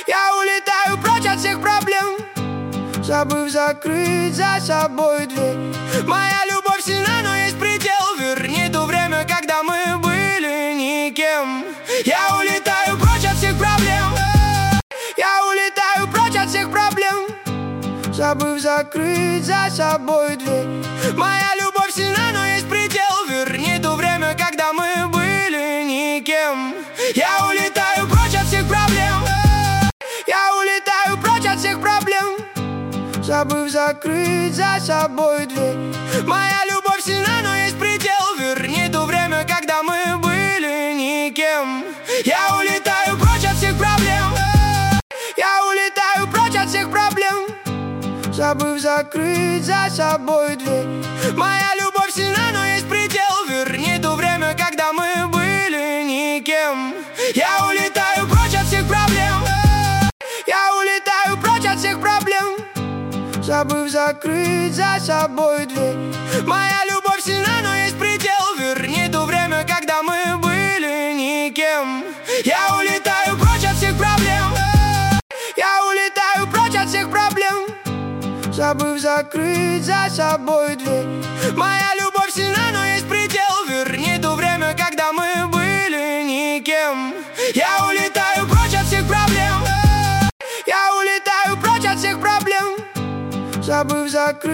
Я улетаю прочь от всех проблем, забыв закрыть за собой дверь. Моя любовь сильна, но есть предел. Верни то время, когда мы были никем. Я улетаю прочь от всех проблем. Я улетаю прочь от всех проблем, забыв закрыть за собой дверь. Моя любовь сильна, но есть предел. Верни то время, когда мы были никем. Я улетаю прочь от всех проблем. Я улетаю прочь от всех проблем, забыв закрыть за собой дверь. Моя любовь сильна, но есть предел. Верни то время, когда мы были никем. Я улетаю прочь от всех проблем. Я улетаю прочь от всех проблем, забыв закрыть за собой дверь. Моя любовь сильна, но есть предел. Верни то время, когда мы были никем. Я улетаю прочь от всех проблем. Я улетаю прочь от всех проблем, забыв закрыть за собой дверь. Моя любовь сильна, но есть предел. Верни то время, когда мы были никем. Я улетаю прочь от всех проблем. Я улетаю прочь от всех проблем, забыв закрыть за собой дверь. Моя любовь сильна, но есть предел. Верни то время, когда мы были никем. Я улетаю прочь от всех проблем. Я улетаю прочь от всех проблем, забыв закрыть.